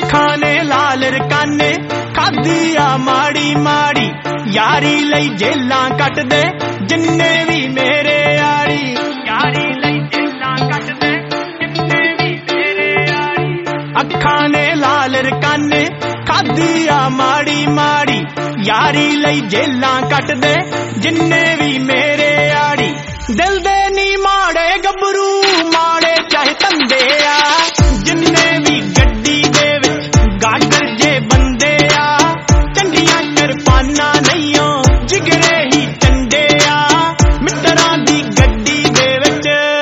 ਅੱਖਾਂ ਨੇ ਲਾਲ ਰਕਾਨੇ ਖਾਦੀ ਆ ਮਾੜੀ ਮਾੜੀ यारी लई जेलां कट दे जिन्ने भी मेरे यारी यारी लई जेलां कट दे जिन्ने भी मेरे यारी अखां ने लाल रकाने खादी आ माड़ी माड़ी यारी लई जेलां कट दे जिन्ने भी मेरे यारी दिल दे नी माड़े गबरू माड़े चाहे तंदे आ जिन्ने भी गड्डी दे विच गाडर जे बंदे आ चंगियां किरपाना जिगरे ही चंडे आ मित्तरां दी गड्डी दे विच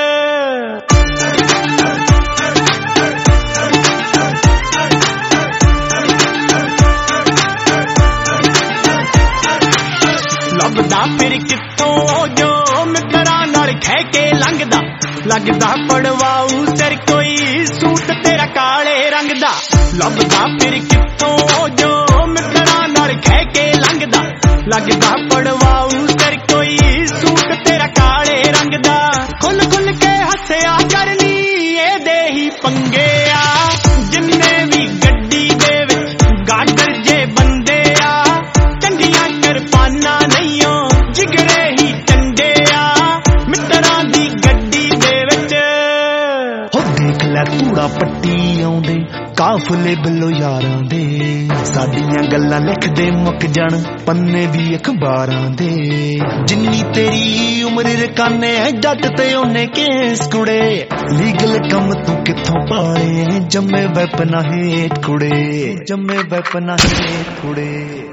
लभदा फिर कित्थों जो मित्तरां नाल खह के लंघदा लगदा पड़वाऊ सिर कोई सूट तेरा काले रंग दा लभदा फिर कित्थों जो मित्तरां नाल खह के लंघदा लगदा पड़वाऊ सिर कोई सूट तेरा काले रंग दा खुल खुल के हसया करनी ए दे ही पंगे आ जिन्ने भी गड्डी दे विच गाडर जे बंदे आ चंगियां किरपाना नहीं ओ जिगरे ही चंडे आ मित्तरां दी गड्डी दे विच हो देख लै कूड़ा पट्टी आउंदे काफले बिलो यारां दे साडियां गल्लां लिखदे मुक जाण पन्ने भी अखबारां दे जिन्नी तेरी उम्र रकाने जट ते ओने केस कुड़े लीगल कम तू कित्थों पाले जम्मे वैपना हेठ कुड़े जम्मे वैपना हेठ कुड़े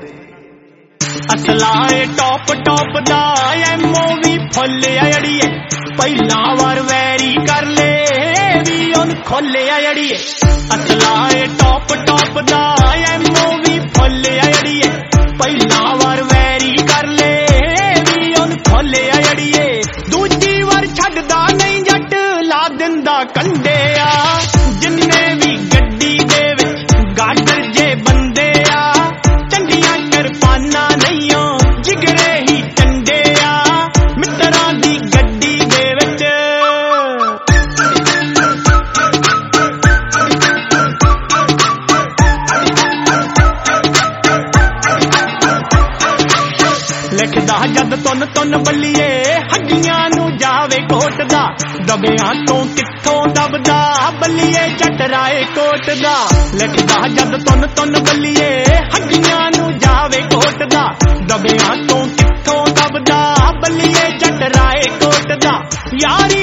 असलाए टॉप टॉप दा एमओ भी फुल अड़िए पहला वार वैरी कर ले भी उन खोले अड़िए असलाए टॉप टॉप दा एमओ भी फुल अड़िए पहला वार वैरी कर ले भी उन खोले अड़िए दूजी वार छड्डदा नहीं जट ला दिंदा कंडे आ जिन्ने भी गड्डी दे विच गाडर जे बंदे आ चंगियां किरपाना नहीं ओ जिगरे ही चंडे आ मित्तरां दी गड्डी दे विच लिखदा जद तुन तुन बल्लिए हड्डियां नू जावे कोटदा दबियां तो कित्थों दबदा बल्लिए जट राए कोटदा लिखदा जद तुन तुन बल्लिए हड्डियां नू जावे कोटदा दबियां तो कित्थों दबदा बल्लिए जट राए कोटदा यारी